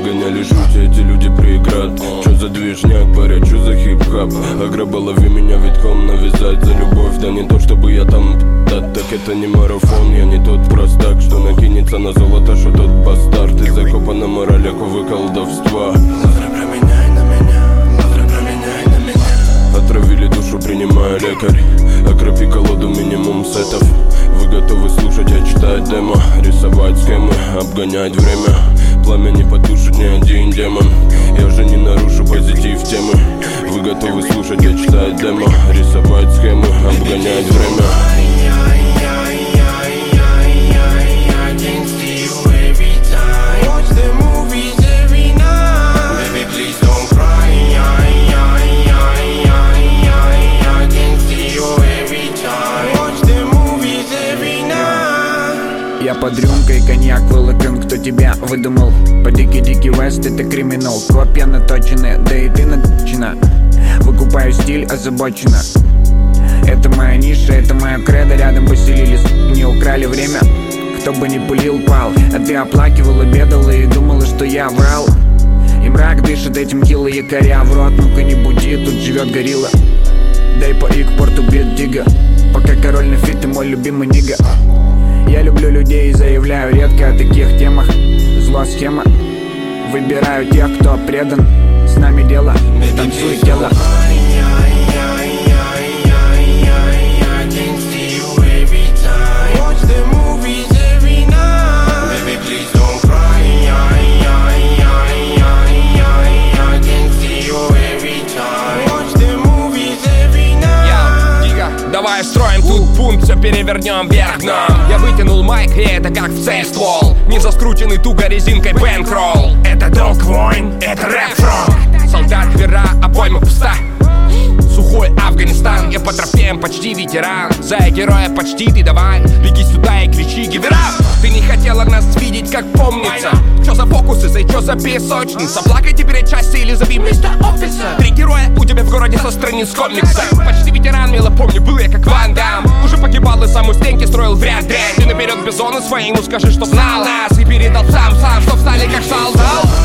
гоняли жуть, эти люди проиграют. Чё за движняк, паря, чё за хип-хап? Аграба, лови меня витком, навязать за любовь. Да не то чтобы я там, да, так это не марафон. Я не тот простак, что накинется на золото, что тот бастард. Ты закопан на моралях, увы, колдовства. Лавры променяй на меня, лавры променяй на меня. Отравили душу, принимая лекарь. Окропи колоду, минимум сетов. Вы готовы слушать, а читать демо? Рисовать схемы, обгонять время. Пламя не потушит ни один демон. Я же не нарушу позитив темы. Вы готовы слушать, а читать демо? Рисовать схемы, обгонять время. Я под рюмкой, коньяк, вылокон, кто тебя выдумал? По дикий вест это криминал. Копья наточены, да и ты наточена. Выкупаю стиль озабоченно. Это моя ниша, это моя кредо. Рядом поселились, не украли время. Кто бы ни пылил, пал. А ты оплакивала, бедала и думала, что я врал. И мрак дышит этим кило якоря в рот. Ну-ка не буди, тут живет горилла. Дай по их порту бит дига. Пока король на фит, ты мой любимый нига. Я люблю людей и заявляю редко о таких темах. Зло схема. Выбираю тех, кто предан. С нами дело, танцуй тело. Давай строим тут бунт, все перевернем вверх дном. Я вытянул майк, и это как в цель ствол. Не заскрученный туго резинкой бэнкролл. Это долг войн, это рэп-фронт. Солдат вера, а пойма пуста. Сухой Афганистан, я по трофеям почти ветеран. За героя почти ты давай, беги сюда и кричи гивера. Ты не хотела нас видеть, как помнится. Чё за фокусы, чё за песочница? Плакайте перед части или зови мистер офисер. Три героя у тебя в городе со страниц комикса. Почти ветеран, мило помню, был я как Ван Дам. Уже погибал и сам у стенки строил в ряд дрянь. Ты наперед бизону своему скажи, что знал нас. И передал сам, чтоб стали как солдат.